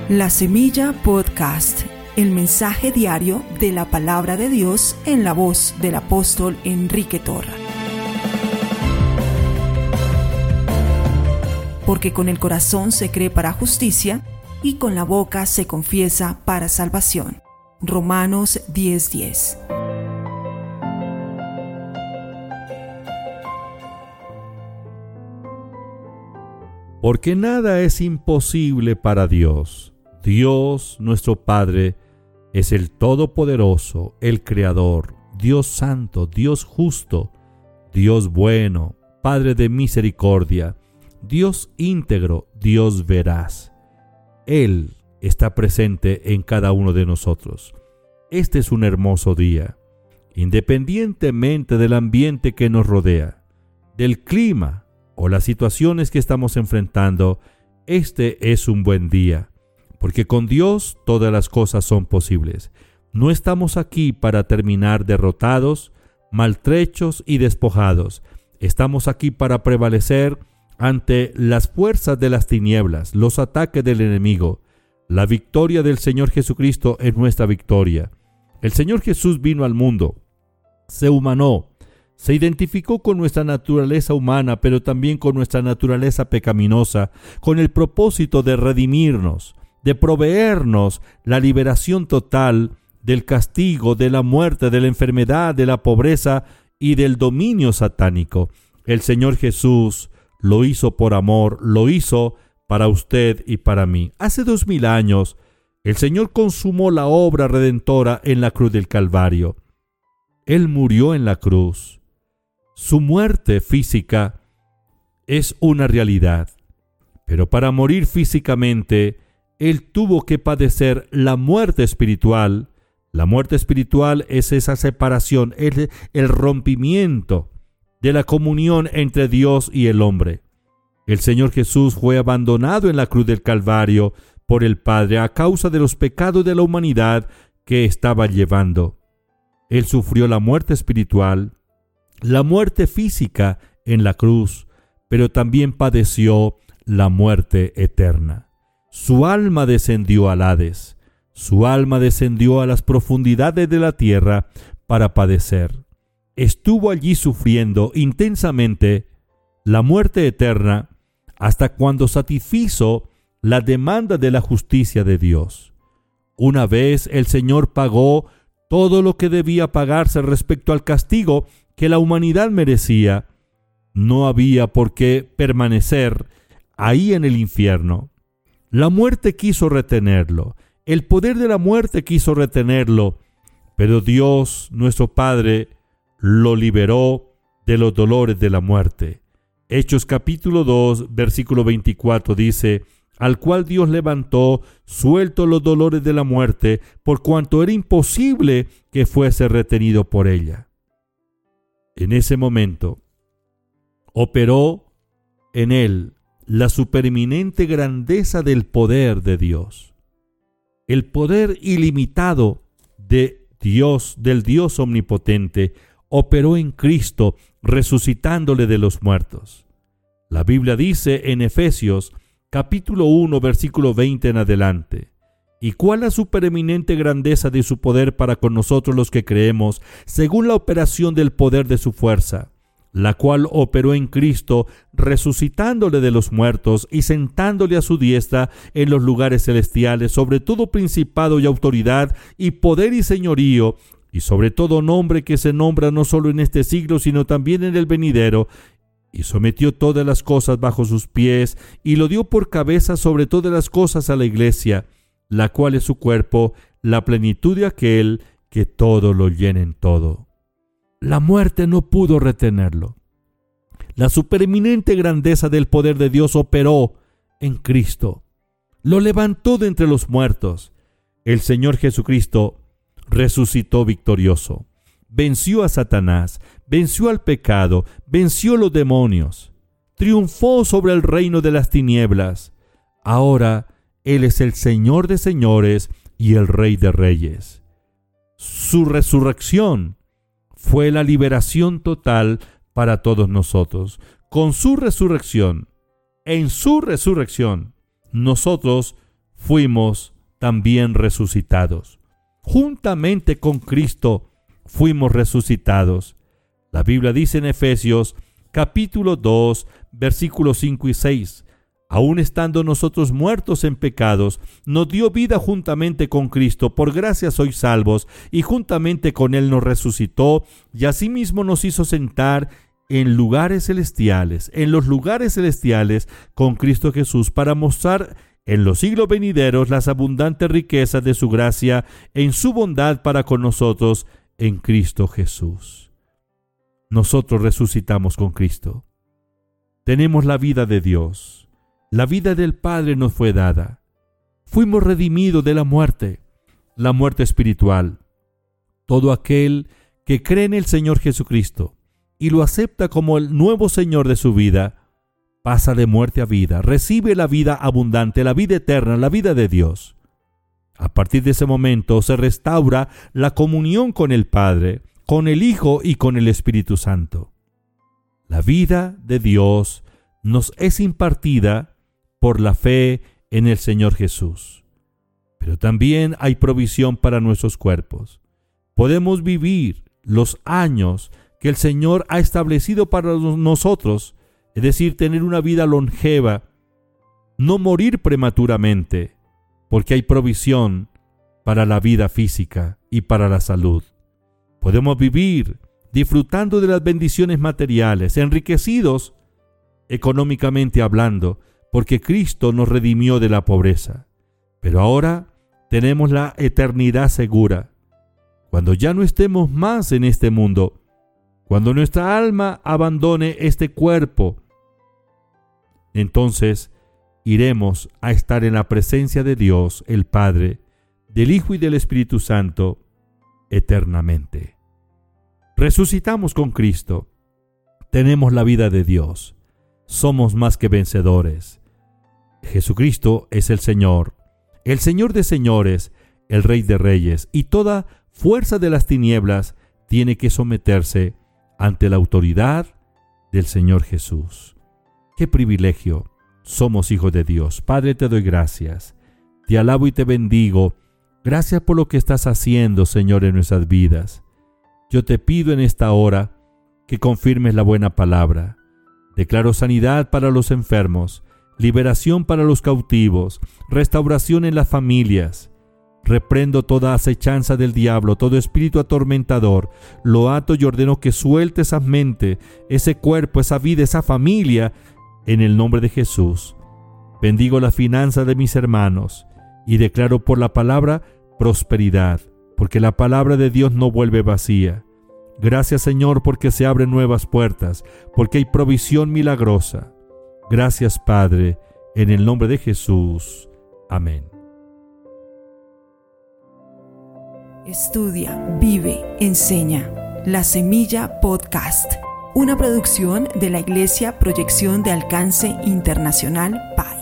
La Semilla Podcast, el mensaje diario de la palabra de Dios en la voz del apóstol Enrique Torra. Porque con el corazón se cree para justicia y con la boca se confiesa para salvación. Romanos 10:10. Porque nada es imposible para Dios. Dios, nuestro Padre, es el Todopoderoso, el Creador, Dios Santo, Dios Justo, Dios Bueno, Padre de misericordia, Dios íntegro, Dios veraz. Él está presente en cada uno de nosotros. Este es un hermoso día, independientemente del ambiente que nos rodea, del clima o las situaciones que estamos enfrentando. Este es un buen día, porque con Dios todas las cosas son posibles. No estamos aquí para terminar derrotados, maltrechos y despojados. Estamos aquí para prevalecer ante las fuerzas de las tinieblas, los ataques del enemigo. La victoria del Señor Jesucristo es nuestra victoria. El Señor Jesús vino al mundo, se humanó, se identificó con nuestra naturaleza humana, pero también con nuestra naturaleza pecaminosa, con el propósito de redimirnos, de proveernos la liberación total del castigo, de la muerte, de la enfermedad, de la pobreza y del dominio satánico. El Señor Jesús lo hizo por amor, lo hizo para usted y para mí. Hace 2000 años, el Señor consumó la obra redentora en la cruz del Calvario. Él murió en la cruz. Su muerte física es una realidad, pero para morir físicamente, Él tuvo que padecer la muerte espiritual. La muerte espiritual es esa separación, es el rompimiento de la comunión entre Dios y el hombre. El Señor Jesús fue abandonado en la cruz del Calvario por el Padre a causa de los pecados de la humanidad que estaba llevando. Él sufrió la muerte espiritual, la muerte física en la cruz, pero también padeció la muerte eterna. Su alma descendió al Hades, su alma descendió a las profundidades de la tierra para padecer. Estuvo allí sufriendo intensamente la muerte eterna hasta cuando satisfizo la demanda de la justicia de Dios. Una vez el Señor pagó todo lo que debía pagarse respecto al castigo que la humanidad merecía, no había por qué permanecer ahí en el infierno. La muerte quiso retenerlo, el poder de la muerte quiso retenerlo, pero Dios, nuestro Padre, lo liberó de los dolores de la muerte. Hechos capítulo 2, versículo 24 dice: al cual Dios levantó, suelto los dolores de la muerte, por cuanto era imposible que fuese retenido por ella. En ese momento, operó en él la supereminente grandeza del poder de Dios. El poder ilimitado de Dios, del Dios omnipotente, operó en Cristo, resucitándole de los muertos. La Biblia dice en Efesios capítulo 1, versículo 20 en adelante: ¿y cuál la supereminente grandeza de su poder para con nosotros los que creemos, según la operación del poder de su fuerza, la cual operó en Cristo, resucitándole de los muertos y sentándole a su diestra en los lugares celestiales, sobre todo principado y autoridad y poder y señorío, y sobre todo nombre que se nombra no solo en este siglo, sino también en el venidero, y sometió todas las cosas bajo sus pies, y lo dio por cabeza sobre todas las cosas a la iglesia, la cual es su cuerpo, la plenitud de aquel que todo lo llena en todo. La muerte no pudo retenerlo. La supereminente grandeza del poder de Dios operó en Cristo. Lo levantó de entre los muertos. El Señor Jesucristo resucitó victorioso. Venció a Satanás, venció al pecado, venció los demonios. Triunfó sobre el reino de las tinieblas. Ahora Él es el Señor de señores y el Rey de reyes. Su resurrección fue la liberación total para todos nosotros. Con su resurrección, en su resurrección, nosotros fuimos también resucitados. Juntamente con Cristo fuimos resucitados. La Biblia dice en Efesios capítulo 2, versículos 5 y 6, aun estando nosotros muertos en pecados, nos dio vida juntamente con Cristo. Por gracia sois salvos, y juntamente con Él nos resucitó, y asimismo nos hizo sentar en lugares celestiales, en los lugares celestiales con Cristo Jesús, para mostrar en los siglos venideros las abundantes riquezas de su gracia en su bondad para con nosotros en Cristo Jesús. Nosotros resucitamos con Cristo. Tenemos la vida de Dios. La vida del Padre nos fue dada. Fuimos redimidos de la muerte espiritual. Todo aquel que cree en el Señor Jesucristo y lo acepta como el nuevo Señor de su vida, pasa de muerte a vida, recibe la vida abundante, la vida eterna, la vida de Dios. A partir de ese momento se restaura la comunión con el Padre, con el Hijo y con el Espíritu Santo. La vida de Dios nos es impartida por la fe en el Señor Jesús. Pero también hay provisión para nuestros cuerpos. Podemos vivir los años que el Señor ha establecido para nosotros, es decir, tener una vida longeva, no morir prematuramente, porque hay provisión para la vida física y para la salud. Podemos vivir disfrutando de las bendiciones materiales, enriquecidos económicamente hablando, porque Cristo nos redimió de la pobreza. Pero ahora tenemos la eternidad segura. Cuando ya no estemos más en este mundo, cuando nuestra alma abandone este cuerpo, entonces iremos a estar en la presencia de Dios, el Padre, del Hijo y del Espíritu Santo, eternamente. Resucitamos con Cristo. Tenemos la vida de Dios. Somos más que vencedores. Jesucristo es el Señor de señores, el Rey de reyes, y toda fuerza de las tinieblas tiene que someterse ante la autoridad del Señor Jesús. ¡Qué privilegio! Somos hijos de Dios. Padre, te doy gracias. Te alabo y te bendigo. Gracias por lo que estás haciendo, Señor, en nuestras vidas. Yo te pido en esta hora que confirmes la buena palabra. Declaro sanidad para los enfermos, liberación para los cautivos, restauración en las familias. Reprendo toda acechanza del diablo, todo espíritu atormentador. Lo ato y ordeno que suelte esa mente, ese cuerpo, esa vida, esa familia, en el nombre de Jesús. Bendigo la finanza de mis hermanos y declaro por la palabra prosperidad, porque la palabra de Dios no vuelve vacía. Gracias, Señor, porque se abren nuevas puertas, porque hay provisión milagrosa. Gracias, Padre, en el nombre de Jesús. Amén. Estudia, vive, enseña. La Semilla Podcast, una producción de la Iglesia Proyección de Alcance Internacional PAI.